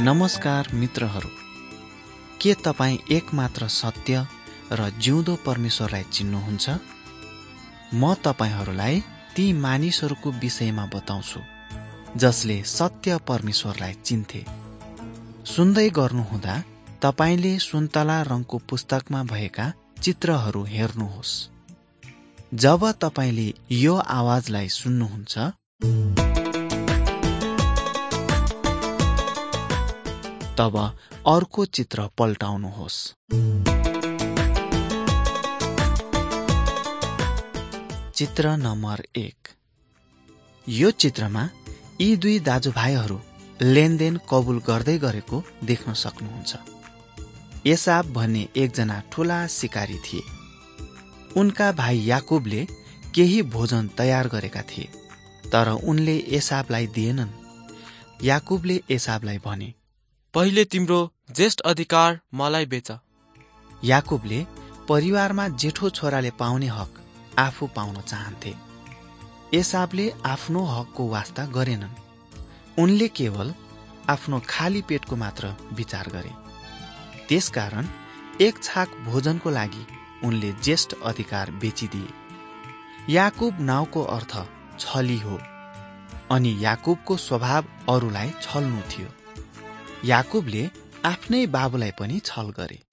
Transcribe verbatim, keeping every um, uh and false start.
नमस्कार मित्रहरू, के तपाईँ एकमात्र सत्य र जिउँदो परमेश्वरलाई चिन्नुहुन्छ? म तपाईहरूलाई ती मानिसहरूको विषयमा बताउँछु जसले सत्य परमेश्वरलाई चिन्थे। सुन्दै गर्नुहुँदा तपाईले सुन्तला रङको पुस्तकमा भएका चित्रहरू हेर्नुहोस्। जब तपाईले यो आवाजलाई सुन्नुहुन्छ, तब अर्को चित्र पल्टाउनुहोस्। चित्र नम्बर एक। यो चित्रमा यी दुई दाजुभाइहरू लेनदेन कबुल गर्दै गरेको देख्न सक्नुहुन्छ। एसाव भन्ने एकजना ठूला शिकारी थिए। उनका भाइ याकुबले केही भोजन तयार गरेका थिए, तर उनले एसावलाई दिएनन्। याकुबले एसावलाई भने, पहिले तिम्रो ज्येष्ठ अधिकार मलाई बेच। याकुबले परिवारमा जेठो छोराले पाउने हक आफू पाउन चाहन्थे। एसावले आफ्नो हकको वास्ता गरेनन्। उनले केवल आफ्नो खाली पेटको मात्र विचार गरे। त्यसकारण एक छाक भोजनको लागि उनले ज्येष्ठ अधिकार बेचिदिए। याकुब नाउँको अर्थ छली हो, अनि याकुबको स्वभाव अरूलाई छल्नु थियो। याकुबले आफ्नै बाबुलाई पनि छल गरे।